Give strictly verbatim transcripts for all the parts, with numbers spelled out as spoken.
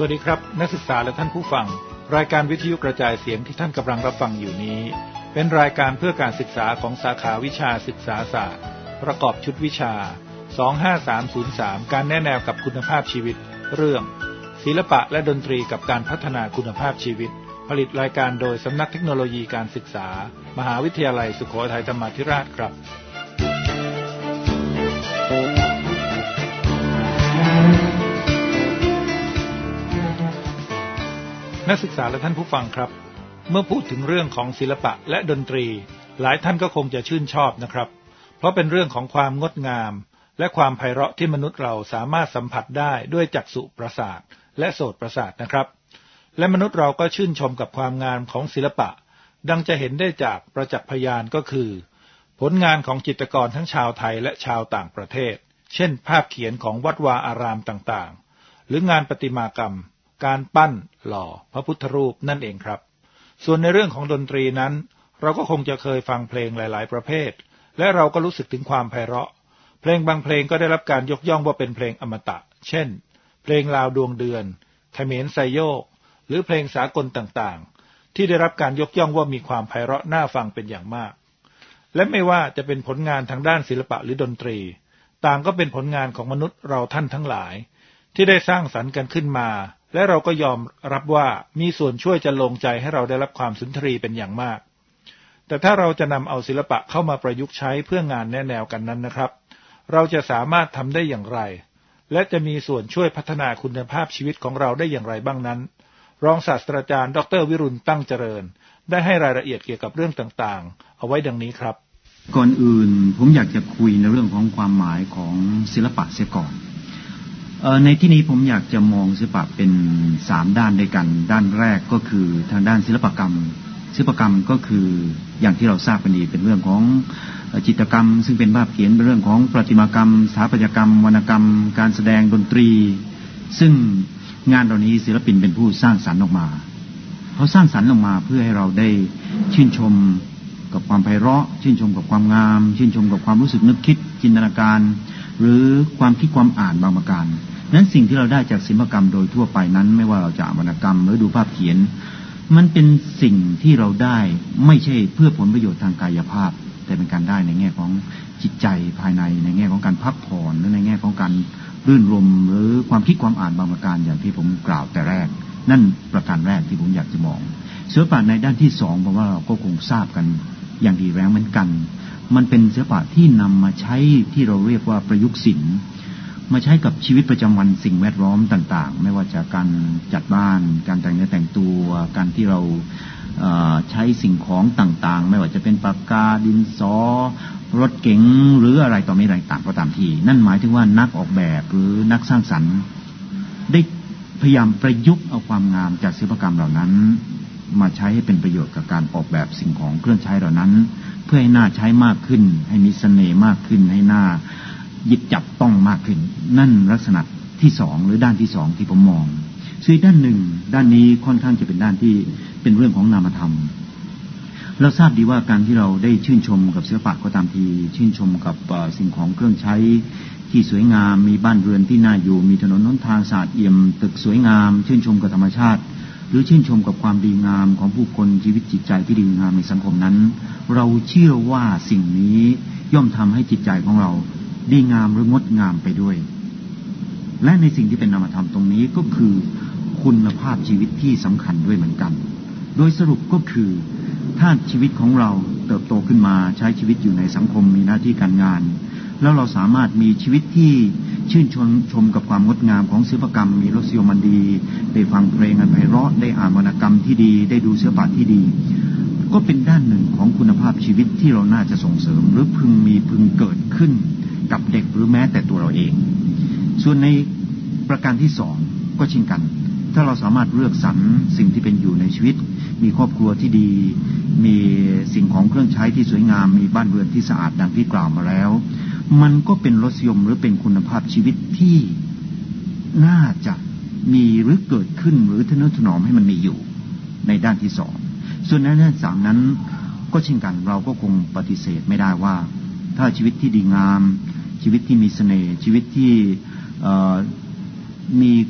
วัสดีครับนักศึกษาและท่านผู้ฟังรายการวิทยุกระจายเสียงที่ท่านกำลังรับฟังอยู่นี้เป็นรายการเพื่อการศึกษาของสาขาวิชาศึกษาศาสตร์ประกอบชุดวิชาสองห้าสามศูนย์สามการแนะแนวกับคุณภาพชีวิตเรื่องศิลปะและดนตรีกับการพัฒนาคุณภาพชีวิตผลิตรายการโดยสำนักเทคโนโลยีการศึกษามหาวิทยาลัยสุโขทัยธรรมาธิราชครับนักศึกษาและท่านผู้ฟังครับเมื่อพูดถึงเรื่องของศิลปะและดนตรีหลายท่านก็คงจะชื่นชอบนะครับเพราะเป็นเรื่องของความงดงามและความไพเราะที่มนุษย์เราสามารถสัมผัสได้ด้วยจักษุประสาทและโสตประสาทนะครับและมนุษย์เราก็ชื่นชมกับความงามของศิลปะดังจะเห็นได้จากประจักษ์พยานก็คือผลงานของจิตรกรทั้งชาวไทยและชาวต่างประเทศเช่นภาพเขียนของวัดวาอารามต่างๆหรืองานประติมากรรมการปั้นหล่อพระพุทธรูปนั่นเองครับส่วนในเรื่องของดนตรีนั้นเราก็คงจะเคยฟังเพลงหลายๆประเภทและเราก็รู้สึกถึงความไพเราะเพลงบางเพลงก็ได้รับการยกย่องว่าเป็นเพลงอมตะเช่นเพลงลาวดวงเดือนเขมรไซโยกหรือเพลงสากลต่างๆที่ได้รับการยกย่องว่ามีความไพเราะน่าฟังเป็นอย่างมากและไม่ว่าจะเป็นผลงานทางด้านศิลปะหรือดนตรีต่างก็เป็นผลงานของมนุษย์เราท่านทั้งหลายที่ได้สร้างสรรค์กันขึ้นมาและเราก็ยอมรับว่ามีส่วนช่วยจะลงใจให้เราได้รับความสุนทรีเป็นอย่างมากแต่ถ้าเราจะนำเอาศิลปะเข้ามาประยุกต์ใช้เพื่องานแนะแนวกันนั้นนะครับเราจะสามารถทำได้อย่างไรและจะมีส่วนช่วยพัฒนาคุณภาพชีวิตของเราได้อย่างไรบ้างนั้นรองศาสตราจารย์ดร.วิรุณตั้งเจริญได้ให้รายละเอียดเกี่ยวกับเรื่องต่างๆเอาไว้ดังนี้ครับก่อนอื่นผมอยากจะคุยในเรื่องของความหมายของศิลปะเสียก่อนในที่นี้ผมอยากจะมองศิลปะเป็นสามด้านด้วยกันด้านแรกก็คือทางด้านศิลปกรรมศิลปกรรมก็คืออย่างที่เราทราบกันดีเป็นเรื่องของจิตรกรรมซึ่งเป็นภาพเขียนเป็นเรื่องของประติมากรรมสถาปัตยกรรมวรรณกรรมการแสดงดนตรีซึ่งงานเหล่านี้ศิลปินเป็นผู้สร้างสรรค์ออกมาเขาสร้างสรรค์ออกมาเพื่อให้เราได้ชื่นชมกับความไพเราะชื่นชมกับความงามชื่นชมกับความรู้สึกนึกคิดจินตนาการหรือความคิดความอ่านบางประการนั้นสิ่งที่เราได้จากศิลปกรรมโดยทั่วไปนั้นไม่ว่าเราจะอ่านวรรณกรรมหรือดูภาพเขียนมันเป็นสิ่งที่เราได้ไม่ใช่เพื่อผลประโยชน์ทางกายภาพแต่เป็นการได้ในแง่ของจิตใจภายในในแง่ของการพักผ่อนหรือในแง่ของการรื่นรมหรือความคิดความอ่านบางประการอย่างที่ผมกล่าวแต่แรกนั่นประการแรกที่ผมอยากจะมองศิลปะในด้านที่สองเพราะว่าเราก็คงทราบกันอย่างดีแล้วเหมือนกันมันเป็นศิลปะที่นำมาใช้ที่เราเรียกว่าประยุกต์ศิลป์มาใช้กับชีวิตประจำวันสิ่งแวดล้อมต่างๆไม่ว่าจะการจัดบ้านการแต่งเนื้อแต่งตัวการที่เราใช้สิ่งของต่างๆไม่ว่าจะเป็นปากกาดินสอรถเก๋งหรืออะไรต่อมีอะไรต่างก็ตามทีนั่นหมายถึงว่านักออกแบบหรือนักสร้างสรรค์ได้พยายามประยุกต์เอาความงามจากศิลปกรรมเหล่านั้นมาใช้ให้เป็นประโยชน์กับการออกแบบสิ่งของเครื่องใช้เหล่านั้นเพื่อให้น่าใช้มากขึ้นให้มีเสน่ห์มากขึ้นให้น่าหยิบจับต้องมากขึ้นนั่นลักษณะที่สองหรือด้านที่สองที่ผมมองส่วนด้านหนึ่งด้านนี้ค่อนข้างจะเป็นด้านที่เป็นเรื่องของนามธรรมเราทราบดีว่าการที่เราได้ชื่นชมกับศิลปะก็ตามทีชื่นชมกับสิ่งของเครื่องใช้ที่สวยงามมีบ้านเรือนที่น่าอยู่มีถนนหนทางสะอาดเอี่ยมตึกสวยงามชื่นชมกับธรรมชาติหรือชื่นชมกับความดีงามของผู้คนชีวิตจิตใจที่ดีงามในสังคมนั้นเราเชื่อว่าสิ่งนี้ย่อมทำให้จิตใจของเราดีงามหรืองดงามไปด้วยและในสิ่งที่เป็นนามธรรมตรงนี้ก็คือคุณภาพชีวิตที่สำคัญด้วยเหมือนกันโดยสรุปก็คือถ้าชีวิตของเราเติบโตขึ้นมาใช้ชีวิตอยู่ในสังคมมีหน้าที่การงานแล้วเราสามารถมีชีวิตที่ชื่นชมชมกับความงดงามของศิลปกรรมมีรสนิยมดีได้ฟังเพลงอันไพเราะได้อ่านวรรณกรรมที่ดีได้ดูศิลปะที่ดีก็เป็นด้านหนึ่งของคุณภาพชีวิตที่เราน่าจะส่งเสริมหรือพึงมีพึงเกิดขึ้นกับเด็กหรือแม้แต่ตัวเราเองส่วนในประการที่สองก็เช่นกันถ้าเราสามารถเลือกสรรสิ่งที่เป็นอยู่ในชีวิตมีครอบครัวที่ดีมีสิ่งของเครื่องใช้ที่สวยงามมีบ้านเรือนที่สะอาดดังที่กล่าวมาแล้วมันก็เป็นรสนิยมหรือเป็นคุณภาพชีวิตที่น่าจะมีหรือเกิดขึ้นหรือทนุถนอมให้มันมีอยู่ในด้านที่สองส่วนในด้านสามนั้นก็เช่นกันเราก็คงปฏิเสธไม่ได้ว่าถ้าชีวิตที่ดีงามชีวิตที่มีเสน่ห์ชีวิตที่มี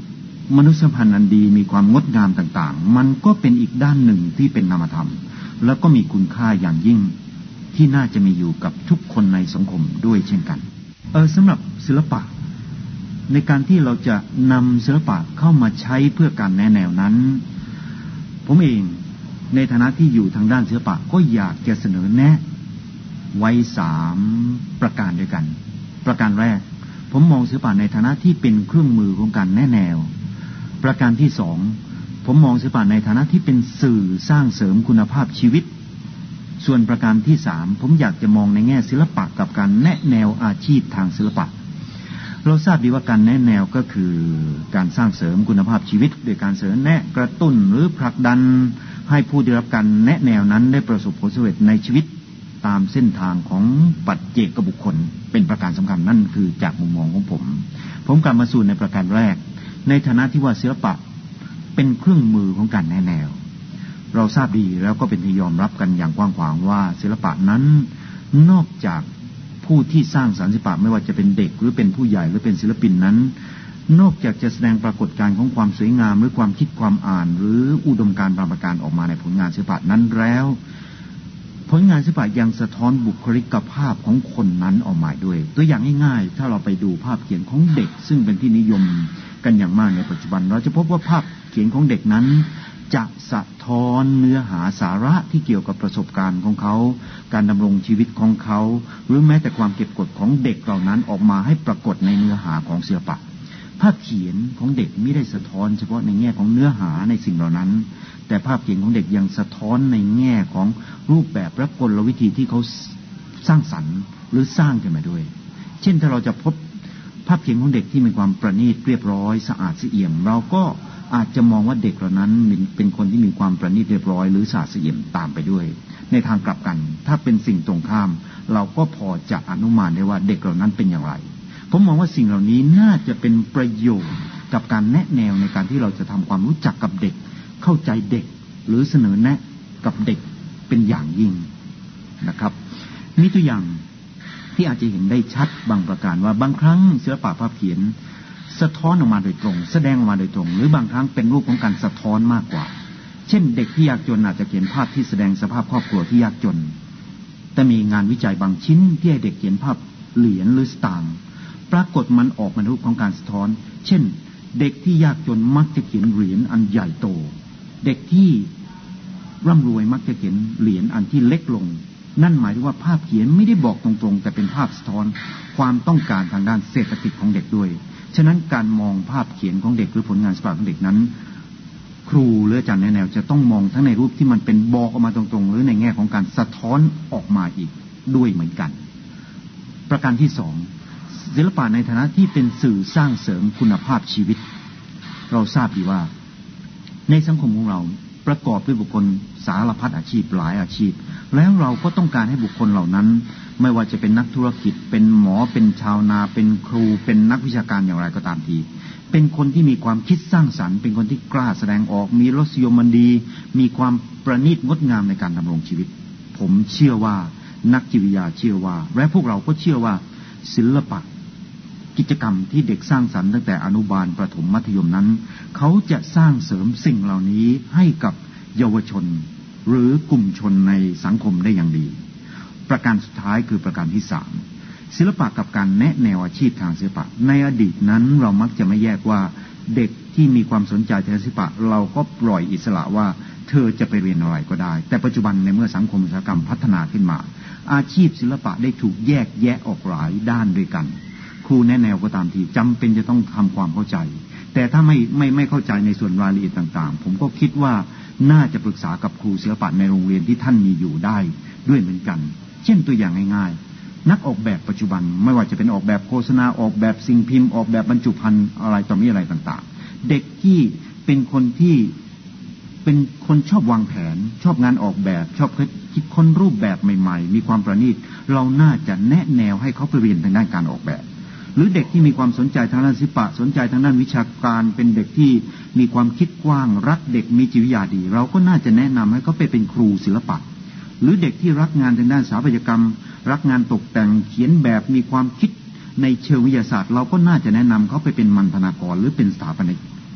มนุษยสัมพันธ์อันดีมีความงดงามต่างๆมันก็เป็นอีกด้านหนึ่งที่เป็นนามธรรมแล้วก็มีคุณค่าอย่างยิ่งที่น่าจะมีอยู่กับทุกคนในสังคมด้วยเช่นกันเออสำหรับศิลปะในการที่เราจะนำศิลปะเข้ามาใช้เพื่อการแนะแนวนั้นผมเองในฐานะที่อยู่ทางด้านศิลปะก็อยากจะเสนอแนะไว้สามประการด้วยกันประการแรกผมมองศิลปะในฐานะที่เป็นเครื่องมือของการแนะแนวประการที่สองผมมองศิลปะในฐานะที่เป็นสื่อสร้างเสริมคุณภาพชีวิตส่วนประการที่สามผมอยากจะมองในแง่ศิลปะกับการแนะแนวอาชีพทางศิลปะเราทราบดีว่าการแนะแนวก็คือการสร้างเสริมคุณภาพชีวิตโดยการเสนอแนะกระตุ้นหรือผลักดันให้ผู้ได้รับการแนะแนวนั้นได้ประสบผลสำเร็จในชีวิตตามเส้นทางของปัจเจกบุคคลเป็นประการสำคัญนั่นคือจากมุมมองของผมผมกลับมาสู่ในประการแรกในฐานะที่ว่าศิลปะเป็นเครื่องมือของการแนะแนวเราทราบดีแล้วก็เป็นที่ยอมรับกันอย่างกว้างขวางว่าศิลปะนั้นนอกจากผู้ที่สร้างสรรค์ศิลปะไม่ว่าจะเป็นเด็กหรือเป็นผู้ใหญ่หรือเป็นศิลปินนั้นนอกจากจะแสดงปรากฏการณ์ของความสวยงามหรือความคิดความอ่านหรืออุดมการณ์บางประการออกมาในผลงานศิลปะนั้นแล้วผลงานศิลปะยังสะท้อนบุคลิกภาพของคนนั้นออกมาด้วยตัวอย่างง่ายๆถ้าเราไปดูภาพเขียนของเด็กซึ่งเป็นที่นิยมกันอย่างมากในปัจจุบันเราจะพบว่าภาพเขียนของเด็กนั้นจะสะท้อนเนื้อหาสาระที่เกี่ยวกับประสบการณ์ของเขาการดำรงชีวิตของเขาหรือแม้แต่ความเก็บกดของเด็กเหล่านั้นออกมาให้ปรากฏในเนื้อหาของศิลปะภาพเขียนของเด็กไม่ได้สะท้อนเฉพาะในแง่ของเนื้อหาในสิ่งเหล่านั้นแต่ภาพเขียนของเด็กยังสะท้อนในแง่ของรูปแบบและกลวิธีที่เขาสร้างสรรค์หรือสร้างขึ้นมาด้วยเช่นถ้าเราจะพบภาพเขียนของเด็กที่มีความประณีตเรียบร้อยสะอาดสะเอี่ยมเราก็อาจจะมองว่าเด็กเหล่านั้นเป็นคนที่มีความประณีตเรียบร้อยหรือสะอาดสะเอี่ยมตามไปด้วยในทางกลับกันถ้าเป็นสิ่งตรงข้ามเราก็พอจะอนุมานได้ว่าเด็กเหล่านั้นเป็นอย่างไรผมมองว่าสิ่งเหล่านี้น่าจะเป็นประโยชน์กับการแนะแนวในการที่เราจะทำความรู้จักกับเด็กเข้าใจเด็กหรือเสนอแนะกับเด็กเป็นอย่างยิ่งนะครับมีตัวอย่างที่อาจจะเห็นได้ชัดบางประการว่าบางครั้งศิลปะภาพเขียนสะท้อนออกมาโดยตรงแสดงออกมาโดยตรงหรือบางครั้งเป็นรูปของการสะท้อนมากกว่าเช่นเด็กที่ยากจนอาจจะเขียนภาพที่แสดงสภาพครอบครัวที่ยากจนแต่มีงานวิจัยบางชิ้นที่ให้เด็กเขียนภาพเหรียญหรือสตางค์ปรากฏมันออกมาในรูปของการสะท้อนเช่นเด็กที่ยากจนมักจะเขียนเหรียญอันใหญ่โตเด็กที่ร่ำรวยมักจะเขียนเหรียญอันที่เล็กลงนั่นหมายถึงว่าภาพเขียนไม่ได้บอกตรงๆแต่เป็นภาพสะท้อนความต้องการทางด้านเศรษฐกิจของเด็กด้วยฉะนั้นการมองภาพเขียนของเด็กหรือผลงานศิลปะของเด็กนั้นครูหรืออาจารย์แนะแนวจะต้องมองทั้งในรูปที่มันเป็นบอกออกมาตรงๆหรือในแง่ของการสะท้อนออกมาอีกด้วยเหมือนกันประการที่สองศิลปะในฐานะที่เป็นสื่อสร้างเสริมคุณภาพชีวิตเราทราบดีว่าในสังคมของเราประกอบด้วยบุคคลสารพัดอาชีพหลายอาชีพแล้วเราก็ต้องการให้บุคคลเหล่านั้นไม่ว่าจะเป็นนักธุรกิจเป็นหมอเป็นชาวนาเป็นครูเป็นนักวิชาการอย่างไรก็ตามทีเป็นคนที่มีความคิดสร้างสรรค์เป็นคนที่กล้าแสดงออกมีรสนิยมดีมีความประณีตงดงามในการดำรงชีวิตผมเชื่อว่านักจิตวิทยาเชื่อว่าและพวกเราก็เชื่อว่าศิลปะกิจกรรมที่เด็กสร้างสรรค์ตั้งแต่อนุบาลประถมมัธยมนั้นเขาจะสร้างเสริมสิ่งเหล่านี้ให้กับเยาวชนหรือกลุ่มชนในสังคมได้อย่างดีประการสุดท้ายคือประการที่สามศิลปะกับการแนะแนวอาชีพทางศิลปะในอดีตนั้นเรามักจะไม่แยกว่าเด็กที่มีความสนใจทางศิลปะเราก็ปล่อยอิสระว่าเธอจะไปเรียนอะไรก็ได้แต่ปัจจุบันในเมื่อสังคมอุตสาหกรรมพัฒนาขึ้นมาอาชีพศิลปะได้ถูกแยกแยะออกหลายด้านด้วยกันครูแนะแนวก็ตามทีจำเป็นจะต้องทำความเข้าใจแต่ถ้าไม่ไม่ไม่เข้าใจในส่วนรายละเอียดต่างๆผมก็คิดว่าน่าจะปรึกษากับครูศิลปะในโรงเรียนที่ท่านมีอยู่ได้ด้วยเหมือนกันเช่นตัวอย่างง่ายๆนักออกแบบปัจจุบันไม่ว่าจะเป็นออกแบบโฆษณาออกแบบสิ่งพิมพ์ออกแบบบรรจุภัณฑ์อะไรต่อมีอะไรต่างๆเด็กที่เป็นคนที่เป็นคนชอบวางแผนชอบงานออกแบบชอบคิดค้นรูปแบบใหม่ๆมีความประณีตเราน่าจะแนะแนวให้เขาไปเรียนทางด้านการออกแบบหรือเด็กที่มีความสนใจทางด้านศิลปะสนใจทางด้านวิชาการเป็นเด็กที่มีความคิดกว้างรักเด็กมีจิตวิทยาดีเราก็น่าจะแนะนำให้เขาไปเป็นครูศิลปะหรือเด็กที่รักงานทางด้านสถาปัตยกรรมรักงานตกแต่งเขียนแบบมีความคิดในเชิงวิทยาศาสตร์เราก็น่าจะแนะนำเขาไปเป็นมัณฑนากรหรือเป็นสถาปนิก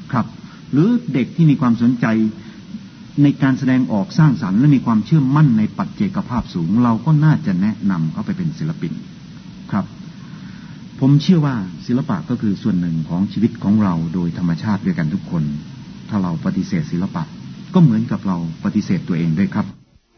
ครับหรือเด็กที่มีความสนใจในการแสดงออกสร้างสรรค์และมีความเชื่อมั่นในปัจเจกภาพสูงเราก็น่าจะแนะนำเขาไปเป็นศิลปินครับผมเชื่อว่าศิลปะก็คือส่วนหนึ่งของชีวิตของเราโดยธรรมชาติด้วยกันทุกคนถ้าเราปฏิเสธศิลปะก็เหมือนกับเราปฏิเสธตัวเองด้วยครับ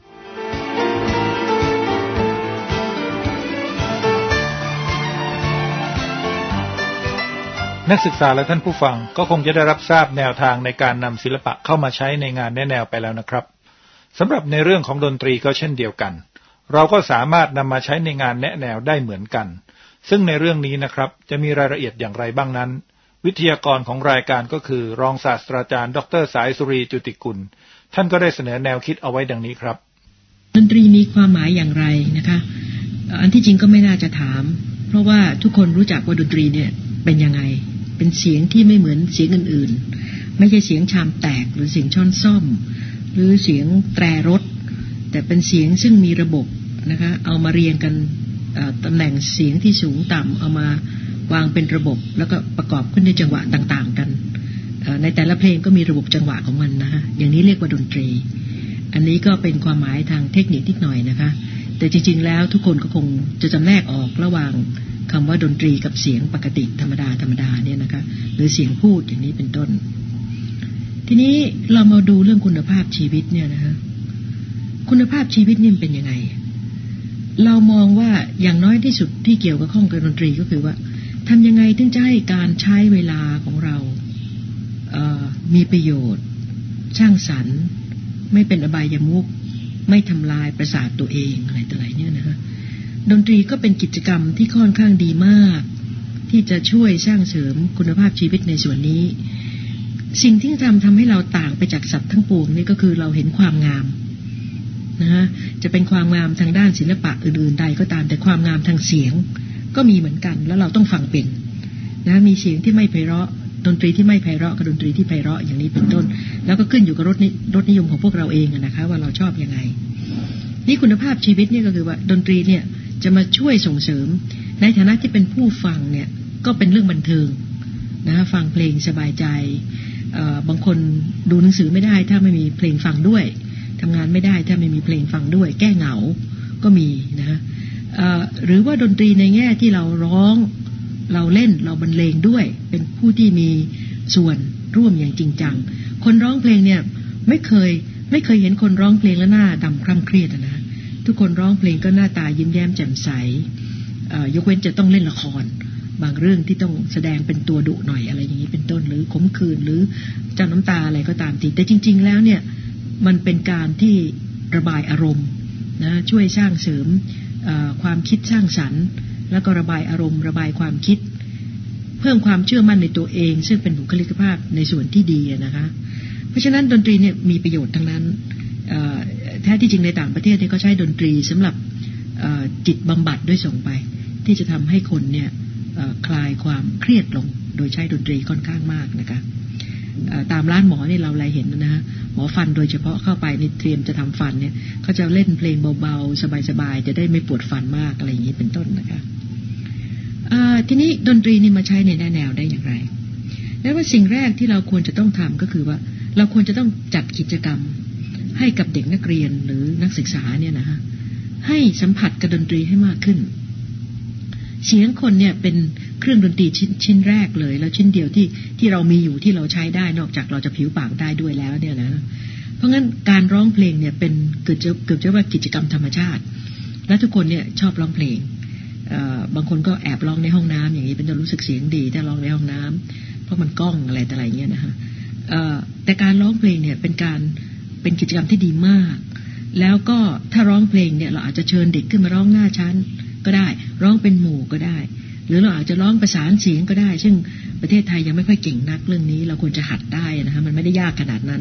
นักศึกษาและท่านผู้ฟังก็คงจะได้รับทราบแนวทางในการนำศิลปะเข้ามาใช้ในงานแนะแนวไปแล้วนะครับสำหรับในเรื่องของดนตรีก็เช่นเดียวกันเราก็สามารถนำมาใช้ในงานแนะแนวได้เหมือนกันซึ่งในเรื่องนี้นะครับจะมีรายละเอียดอย่างไรบ้างนั้นวิทยากรของรายการก็คือรองศาสตราจารย์ดร.สายสุรีจุติกุลท่านก็ได้เสนอแนวคิดเอาไว้ดังนี้ครับดนตรีมีความหมายอย่างไรนะคะอันที่จริงก็ไม่น่าจะถามเพราะว่าทุกคนรู้จักว่าดนตรีเนี่ยเป็นยังไงเป็นเสียงที่ไม่เหมือนเสียงอื่นๆไม่ใช่เสียงชามแตกหรือเสียงช้อนส้อมหรือเสียงแตรรถแต่เป็นเสียงซึ่งมีระบบนะคะเอามาเรียงกันตำแหน่งเสียงที่สูงต่ำเอามาวางเป็นระบบแล้วก็ประกอบขึ้นในจังหวะต่างๆกันในแต่ละเพลงก็มีระบบจังหวะของมันนะคะอย่างนี้เรียกว่าดนตรีอันนี้ก็เป็นความหมายทางเทคนิคนิดหน่อยนะคะแต่จริงๆแล้วทุกคนก็คงจะจำแนกออกระหว่างคำว่าดนตรีกับเสียงปกติธรรมดาธรรมดาเนี่ยนะคะหรือเสียงพูดอย่างนี้เป็นต้นทีนี้เรามาดูเรื่องคุณภาพชีวิตเนี่ยนะคะคุณภาพชีวิตนี่เป็นยังไงเรามองว่าอย่างน้อยที่สุดที่เกี่ยวกับข้องกับดนตรีก็คือว่าทำยังไงถึงจะให้การใช้เวลาของเราเอ่อมีประโยชน์สร้างสรรค์ไม่เป็นอบายมุขไม่ทำลายประสาทตัวเองอะไรต่ออะไรเนี่ยนะคะดนตรีก็เป็นกิจกรรมที่ค่อนข้างดีมากที่จะช่วยสร้างเสริมคุณภาพชีวิตในส่วนนี้สิ่งที่ทำทำให้เราต่างไปจากสัตว์ทั้งปวงนี่ก็คือเราเห็นความงามนะฮะจะเป็นความงามทางด้านศิลปะอื่นๆใดก็ตามแต่ความงามทางเสียงก็มีเหมือนกันแล้วเราต้องฟังเป็นนะมีเสียงที่ไม่ไพเราะดนตรีที่ไม่ไพเราะกับดนตรีที่ไพเราะอย่างนี้เป็นต้นแล้วก็ขึ้นอยู่กับรสนิรสนิยมของพวกเราเองนะคะว่าเราชอบยังไงนี่คุณภาพชีวิตนี่ก็คือว่าดนตรีเนี่ยจะมาช่วยส่งเสริมในฐานะที่เป็นผู้ฟังเนี่ยก็เป็นเรื่องบันเทิงนะฟังเพลงสบายใจบางคนดูหนังสือไม่ได้ถ้าไม่มีเพลงฟังด้วยทำงานไม่ได้ถ้าไม่มีเพลงฟังด้วยแก้เหงาก็มีนะหรือว่าดนตรีในแง่ที่เราร้องเราเล่นเราบรรเลงด้วยเป็นผู้ที่มีส่วนร่วมอย่างจริงจังคนร้องเพลงเนี่ยไม่เคยไม่เคยเห็นคนร้องเพลงแล้วหน้าดำคร่ำเครียดนะทุกคนร้องเพลงก็หน้าตายิ้มแย้มแจ่มใสยกเว้นจะต้องเล่นละครบางเรื่องที่ต้องแสดงเป็นตัวดุหน่อยอะไรอย่างนี้เป็นต้นหรือขมขื่นหรือเจ้าน้ำตาอะไรก็ตามทีแต่จริงๆแล้วเนี่ยมันเป็นการที่ระบายอารมณ์นะช่วยสร้างเสริมความคิดสร้างสรรค์แล้วก็ระบายอารมณ์ระบายความคิดเพิ่มความเชื่อมั่นในตัวเองซึ่งเป็นบุคลิกภาพในส่วนที่ดีนะคะเพราะฉะนั้นดนตรีเนี่ยมีประโยชน์ทั้งนั้นแท้ที่จริงในต่างประเทศเนี่ยก็ใช้ดนตรีสำหรับจิตบำบัดด้วยส่งไปที่จะทำให้คนเนี่ยคลายความเครียดลงโดยใช้ดนตรีค่อนข้างมากนะคะตามร้านหมอเนี่ยเราเลยเห็นนะฮะหมอฟันโดยเฉพาะเข้าไปในเตรียมจะทำฟันเนี่ยเขาจะเล่นเพลงเบาๆสบายๆจะได้ไม่ปวดฟันมากอะไรอย่างนี้เป็นต้นนะคะทีนี้ดนตรีนี่มาใช้ในแนวได้อย่างไรแล้วว่าสิ่งแรกที่เราควรจะต้องทำก็คือว่าเราควรจะต้องจัดกิจกรรมให้กับเด็กนักเรียนหรือนักศึกษาเนี่ยนะฮะให้สัมผัสกับดนตรีให้มากขึ้นเสียงคนเนี่ยเป็นเครื่องดนตรีชิ้นชิ้นแรกเลยแล้วชิ้นเดียวที่ที่เรามีอยู่ที่เราใช้ได้นอกจากเราจะผิวปากได้ด้วยแล้วเนี่ยนะเพราะงั้นการร้องเพลงเนี่ยเป็นเกือบจะเกือบจะว่ากิจกรรมธรรมชาติและทุกคนเนี่ยชอบร้องเพลงบางคนก็แอบร้องในห้องน้ำอย่างนี้เป็นจะรู้สึกเสียงดีถ้าร้องในห้องน้ำเพราะมันก้องอะไรแต่อะไรเงี้ยนะฮะแต่การร้องเพลงเนี่ยเป็นการเป็นกิจกรรมที่ดีมากแล้วก็ถ้าร้องเพลงเนี่ยเราอาจจะเชิญเด็กขึ้นมาร้องหน้าชั้นก็ได้ร้องเป็นหมู่ก็ได้หรือเราอาจจะร้องประสานเสียงก็ได้ซึ่งประเทศไทยยังไม่ค่อยเก่งนักเรื่องนี้เราควรจะหัดได้นะคะมันไม่ได้ยากขนาดนั้น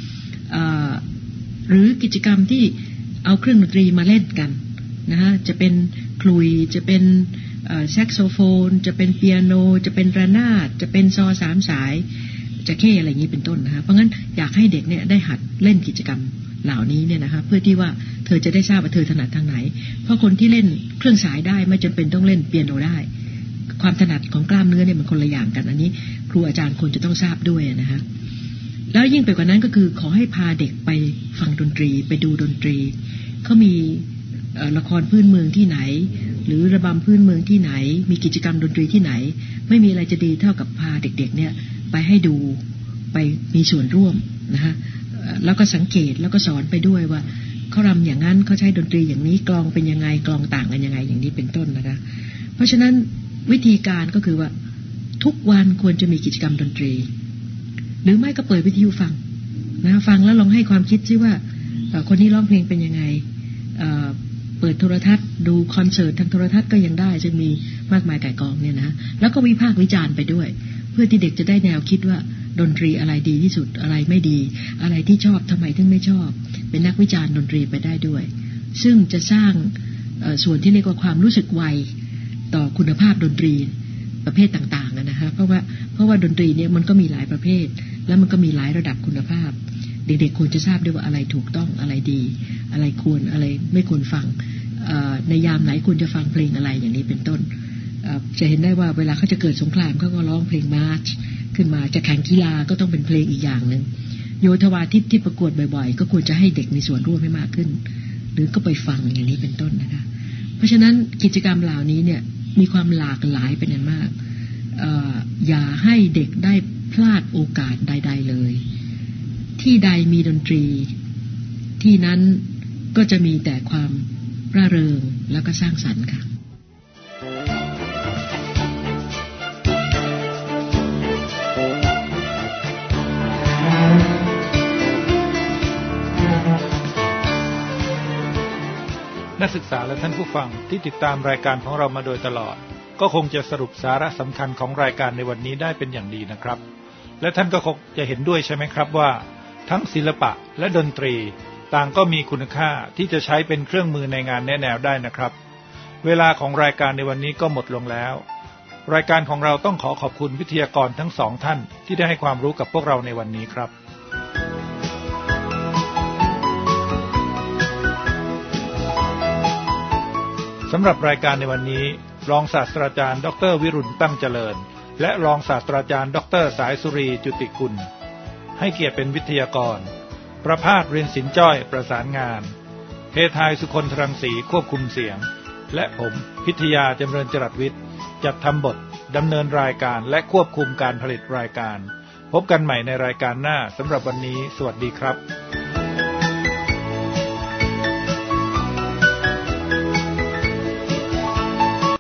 หรือกิจกรรมที่เอาเครื่องดนตรีมาเล่นกันนะฮะจะเป็นคลุยจะเป็นแซกโซโฟนจะเป็นเปียโนจะเป็นระนาดจะเป็นซอสามสายจะเข้อะไรอย่างนี้เป็นต้นนะคะเพราะงั้นอยากให้เด็กเนี่ยได้หัดเล่นกิจกรรมเหล่านี้เนี่ยนะคะเพื่อที่ว่าเธอจะได้ทราบว่าเธอถนัดทางไหนเพราะคนที่เล่นเครื่องสายได้ไม่จำเป็นต้องเล่นเปียโนได้คความถนัดของกล้ามเนื้อเนี่ยมันคนละอย่างกันอันนี้ครูอาจารย์ควรจะต้องทราบด้วยนะฮะแล้วยิ่งไปกว่านั้นก็คือขอให้พาเด็กไปฟังดนตรีไปดูดนตรีเขามีละครพื้นเมืองที่ไหนหรือระบำพื้นเมืองที่ไหนมีกิจกรรมดนตรีที่ไหนไม่มีอะไรจะดีเท่ากับพาเด็กๆเนี่ยไปให้ดูไปมีส่วนร่วมนะฮะแล้วก็สังเกตแล้วก็สอนไปด้วยว่าเขารำอย่างนั้นเขาใช้ดนตรีอย่างนี้กลองเป็นยังไงกลองต่างกันยังไงอย่างนี้เป็นต้นนะคะเพราะฉะนั้นวิธีการก็คือว่าทุกวันควรจะมีกิจกรรมดนตรีหรือไม่ก็เปิดวิทยุฟังนะฟังแล้วลองให้ความคิดซิว่าคนนี้ร้องเพลงเป็นยังไงเปิดโทรทัศน์ดูคอนเสิร์ตทางโทรทัศน์ก็ยังได้ซึ่งมีมากมายก่ายกองเนี่ยนะแล้วก็วิพากษ์วิจารณ์ไปด้วยเพื่อที่เด็กจะได้แนวคิดว่าดนตรีอะไรดีที่สุดอะไรไม่ดีอะไรที่ชอบทำไมถึงไม่ชอบเป็นนักวิจารณ์ดนตรีไปได้ด้วยซึ่งจะสร้างส่วนที่เรียกว่าความรู้สึกไวต่อคุณภาพดนตรีประเภทต่างๆนะฮะเพราะว่าเพราะว่าดนตรีเนี่ยมันก็มีหลายประเภทแล้วมันก็มีหลายระดับคุณภาพเด็กๆควรจะทราบด้วยว่าอะไรถูกต้องอะไรดีอะไรควรอะไรไม่ควรฟังในยามไหนควรจะฟังเพลงอะไรอย่างนี้เป็นต้นจะเห็นได้ว่าเวลาเขาจะเกิดสงครามเขาก็ร้องเพลงมาร์ชขึ้นมาจะแข่งกีฬาก็ต้องเป็นเพลงอีกอย่างนึงโยธวาทิตที่ประกวดบ่อยๆก็ควรจะให้เด็กมีส่วนร่วมให้มากขึ้นหรือก็ไปฟังอย่างนี้เป็นต้นนะคะเพราะฉะนั้นกิจกรรมเหล่านี้เนี่ยมีความหลากหลายเป็นอย่างมากอย่าให้เด็กได้พลาดโอกาสใดๆเลยที่ใดมีดนตรีที่นั้นก็จะมีแต่ความร่าเริงแล้วก็สร้างสรรค์ค่ะนักศึกษาและท่านผู้ฟังที่ติดตามรายการของเรามาโดยตลอดก็คงจะสรุปสาระสำคัญของรายการในวันนี้ได้เป็นอย่างดีนะครับและท่านก็คงจะเห็นด้วยใช่ไหมครับว่าทั้งศิลปะและดนตรีต่างก็มีคุณค่าที่จะใช้เป็นเครื่องมือในงานแนะแนวได้นะครับเวลาของรายการในวันนี้ก็หมดลงแล้วรายการของเราต้องขอขอบคุณวิทยากรทั้งสองท่านที่ได้ให้ความรู้กับพวกเราในวันนี้ครับสำหรับรายการในวันนี้รองศาสตราจารย์ดรวิรุณตั้งเจริญและรองศาสตราจารย์ดรสายสุรีจุติกุลให้เกียรติเป็นวิทยากรประภาสเรียนศิลป์จ้อยประสานงานเพทายสุคนทรังสีควบคุมเสียงและผมพิทยาจำเริญจรัสวิทย์จัดทำบทดำเนินรายการและควบคุมการผลิตรายการพบกันใหม่ในรายการหน้าสำหรับวันนี้สวัสดีครับ